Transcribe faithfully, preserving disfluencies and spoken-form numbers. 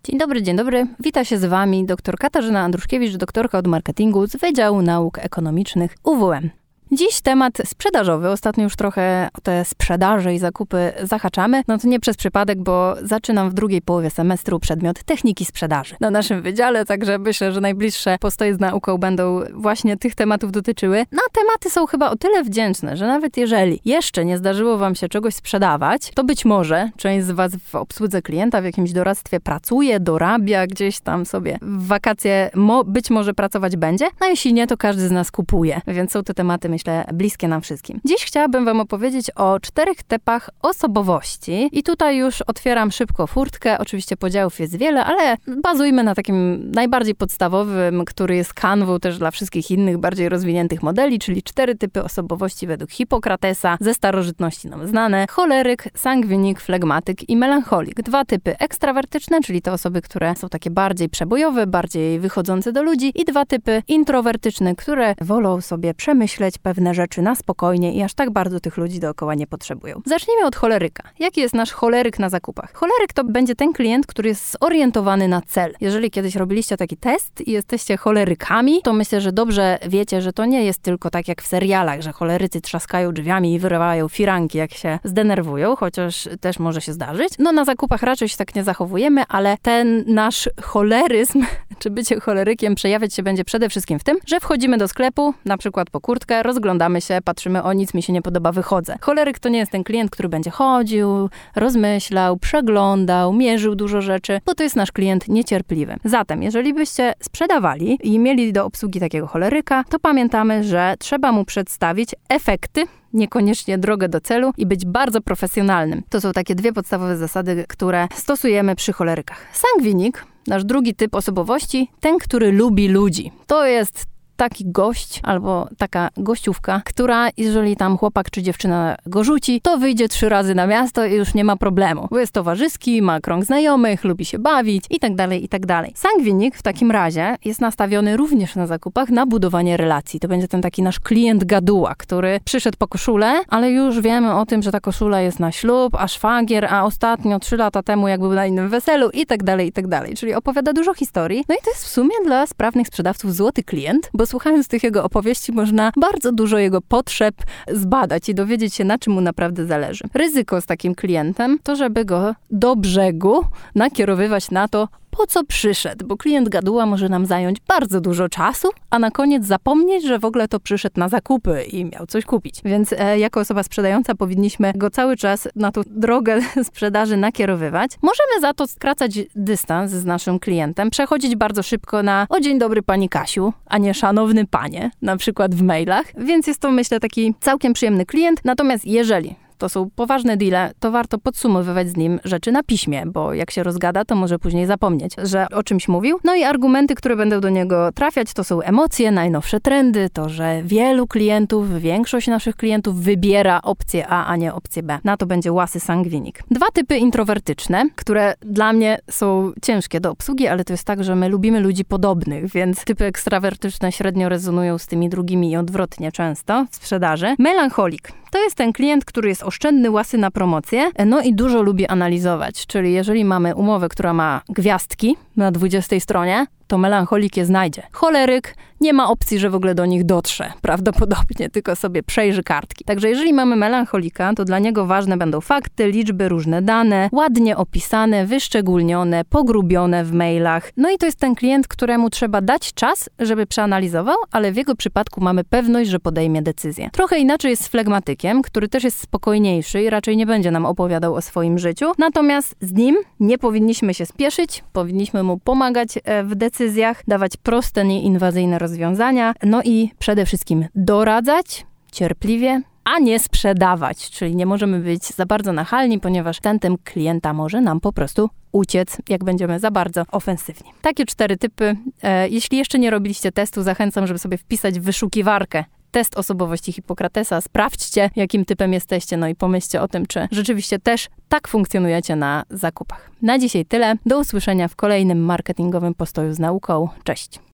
Dzień dobry, dzień dobry. Wita się z Wami dr Katarzyna Andruszkiewicz, doktorka od marketingu z Wydziału Nauk Ekonomicznych U W M. Dziś temat sprzedażowy. Ostatnio już trochę o te sprzedaże i zakupy zahaczamy. No to nie przez przypadek, bo zaczynam w drugiej połowie semestru przedmiot techniki sprzedaży na naszym wydziale, także myślę, że najbliższe postoje z nauką będą właśnie tych tematów dotyczyły. No a tematy są chyba o tyle wdzięczne, że nawet jeżeli jeszcze nie zdarzyło Wam się czegoś sprzedawać, to być może część z Was w obsłudze klienta w jakimś doradztwie pracuje, dorabia, gdzieś tam sobie w wakacje mo- być może pracować będzie. No jeśli nie, to każdy z nas kupuje, więc są to tematy, myślę, bliskie nam wszystkim. Dziś chciałabym Wam opowiedzieć o czterech typach osobowości i tutaj już otwieram szybko furtkę. Oczywiście podziałów jest wiele, ale bazujmy na takim najbardziej podstawowym, który jest kanwą też dla wszystkich innych, bardziej rozwiniętych modeli, czyli cztery typy osobowości według Hipokratesa, ze starożytności nam znane: choleryk, sangwinik, flegmatyk i melancholik. Dwa typy ekstrawertyczne, czyli te osoby, które są takie bardziej przebojowe, bardziej wychodzące do ludzi, i dwa typy introwertyczne, które wolą sobie przemyśleć pewne rzeczy na spokojnie i aż tak bardzo tych ludzi dookoła nie potrzebują. Zacznijmy od choleryka. Jaki jest nasz choleryk na zakupach? Choleryk to będzie ten klient, który jest zorientowany na cel. Jeżeli kiedyś robiliście taki test i jesteście cholerykami, to myślę, że dobrze wiecie, że to nie jest tylko tak jak w serialach, że cholerycy trzaskają drzwiami i wyrywają firanki, jak się zdenerwują, chociaż też może się zdarzyć. No na zakupach raczej się tak nie zachowujemy, ale ten nasz choleryzm, czy bycie cholerykiem, przejawiać się będzie przede wszystkim w tym, że wchodzimy do sklepu, na przykład po kurtkę, rozglądamy się, patrzymy, o nic mi się nie podoba, wychodzę. Choleryk to nie jest ten klient, który będzie chodził, rozmyślał, przeglądał, mierzył dużo rzeczy, bo to jest nasz klient niecierpliwy. Zatem, jeżeli byście sprzedawali i mieli do obsługi takiego choleryka, to pamiętamy, że trzeba mu przedstawić efekty, niekoniecznie drogę do celu, i być bardzo profesjonalnym. To są takie dwie podstawowe zasady, które stosujemy przy cholerykach. Sangwinik, nasz drugi typ osobowości, ten, który lubi ludzi. To jest taki gość albo taka gościówka, która, jeżeli tam chłopak czy dziewczyna go rzuci, to wyjdzie trzy razy na miasto i już nie ma problemu. Bo jest towarzyski, ma krąg znajomych, lubi się bawić i tak dalej, i tak dalej. Sangwinik w takim razie jest nastawiony również na zakupach na budowanie relacji. To będzie ten taki nasz klient gaduła, który przyszedł po koszulę, ale już wiemy o tym, że ta koszula jest na ślub, a szwagier, a ostatnio trzy lata temu jak był na innym weselu i tak dalej, i tak dalej. Czyli opowiada dużo historii. No i to jest w sumie dla sprawnych sprzedawców złoty klient, bo słuchając tych jego opowieści można bardzo dużo jego potrzeb zbadać i dowiedzieć się, na czym mu naprawdę zależy. Ryzyko z takim klientem to, żeby go do brzegu nakierowywać na to, po co przyszedł, bo klient gaduła może nam zająć bardzo dużo czasu, a na koniec zapomnieć, że w ogóle to przyszedł na zakupy i miał coś kupić. Więc e, jako osoba sprzedająca powinniśmy go cały czas na tą drogę sprzedaży nakierowywać. Możemy za to skracać dystans z naszym klientem, przechodzić bardzo szybko na o dzień dobry pani Kasiu, a nie szanowny panie, na przykład w mailach. Więc jest to, myślę, taki całkiem przyjemny klient. Natomiast jeżeli to są poważne deale, to warto podsumowywać z nim rzeczy na piśmie, bo jak się rozgada, to może później zapomnieć, że o czymś mówił. No i argumenty, które będą do niego trafiać, to są emocje, najnowsze trendy, to, że wielu klientów, większość naszych klientów wybiera opcję A, a nie opcję B. Na to będzie łasy sangwinik. Dwa typy introwertyczne, które dla mnie są ciężkie do obsługi, ale to jest tak, że my lubimy ludzi podobnych, więc typy ekstrawertyczne średnio rezonują z tymi drugimi i odwrotnie często w sprzedaży. Melancholik. To jest ten klient, który jest oszczędny, łasy na promocję, no i dużo lubi analizować. Czyli jeżeli mamy umowę, która ma gwiazdki na dwudziestej stronie, to melancholik je znajdzie. Choleryk nie ma opcji, że w ogóle do nich dotrze, prawdopodobnie, tylko sobie przejrzy kartki. Także jeżeli mamy melancholika, to dla niego ważne będą fakty, liczby, różne dane, ładnie opisane, wyszczególnione, pogrubione w mailach. No i to jest ten klient, któremu trzeba dać czas, żeby przeanalizował, ale w jego przypadku mamy pewność, że podejmie decyzję. Trochę inaczej jest z flegmatykiem, który też jest spokojniejszy i raczej nie będzie nam opowiadał o swoim życiu. Natomiast z nim nie powinniśmy się spieszyć, powinniśmy mu pomagać w decyzjach, dawać proste, nieinwazyjne rozwiązania, no i przede wszystkim doradzać cierpliwie, a nie sprzedawać, czyli nie możemy być za bardzo nachalni, ponieważ ten typ klienta może nam po prostu uciec, jak będziemy za bardzo ofensywni. Takie cztery typy. E, jeśli jeszcze nie robiliście testu, zachęcam, żeby sobie wpisać w wyszukiwarkę test osobowości Hipokratesa. Sprawdźcie, jakim typem jesteście, no i pomyślcie o tym, czy rzeczywiście też tak funkcjonujecie na zakupach. Na dzisiaj tyle. Do usłyszenia w kolejnym marketingowym postoju z nauką. Cześć!